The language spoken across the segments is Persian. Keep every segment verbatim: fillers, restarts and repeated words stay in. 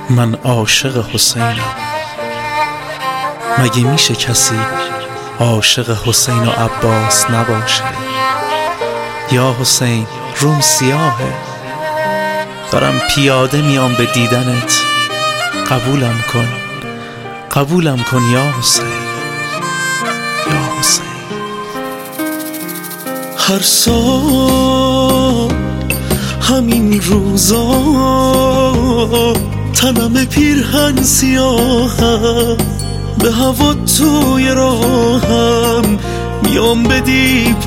من عاشق حسینم. مگه میشه کسی عاشق حسین و عباس نباشه؟ یا حسین روم سیاهه، دارم پیاده میام به دیدنت، قبولم کن قبولم کن یا حسین، یا حسین. هر سال همین روزا تنم پیرهن سیاهم، به هوا توی راهم میام بدی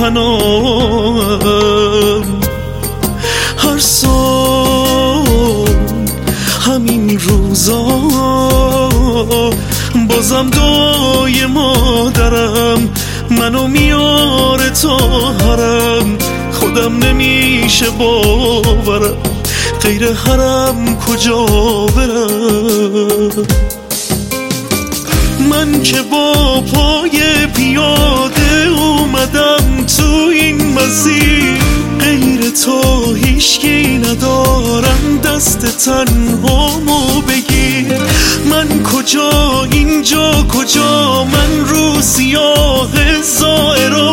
پناهم. هر سال همین روزا بازم دعای مادرم منو میاره تا حرم، خودم نمیشه باورم غیر حرم کجا برم. من که با پای پیاده اومدم تو این مسیر، غیر تو هیچکی ندارم دست تنهامو بگیر. من کجا اینجا کجا، من رو سیاه زائرا،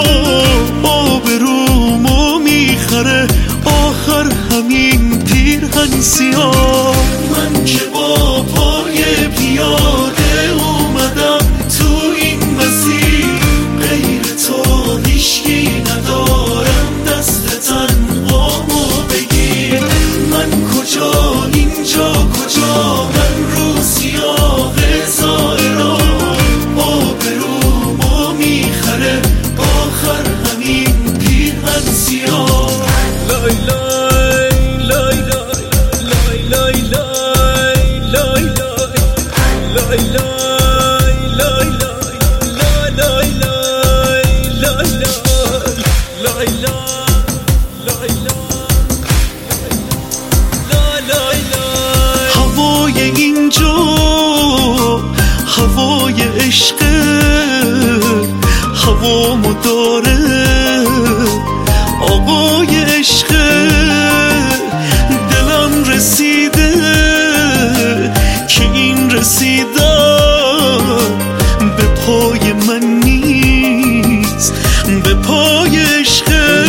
آبرومو میخره آخر همین پیرهن سیاه. من که با پای پیاده اومدم تو این مسیر، غیر تو هیچکی ندارم دست تنهامو بگیر. من کجا اینجا کجا، من رو سیاه زائرا، آبرومو میخره آخر همین پیرهن سیاه. لای لای لای لای لای لای لای هوای اینجا هوای عشقه، هوامو داره آقای عشقه. دلم رسیده که این رسیدن به پای من نیست، به پای عشقه.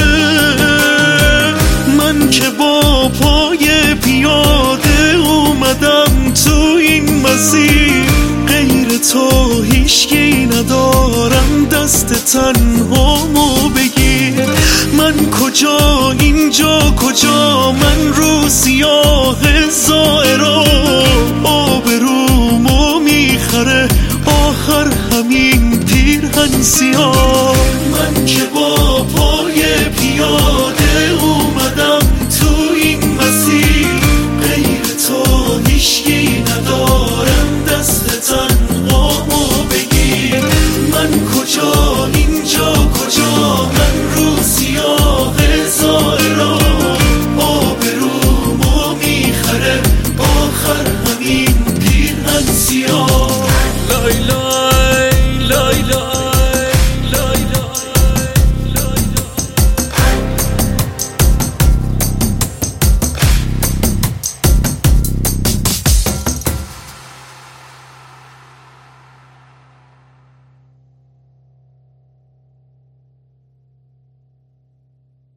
من که با پای پیاده اومدم تو این مسیر، غیر تو هیچکی ندارم دست تنهامو بگیر. من کجا اینجا کجا، من رو سیاه زائرا،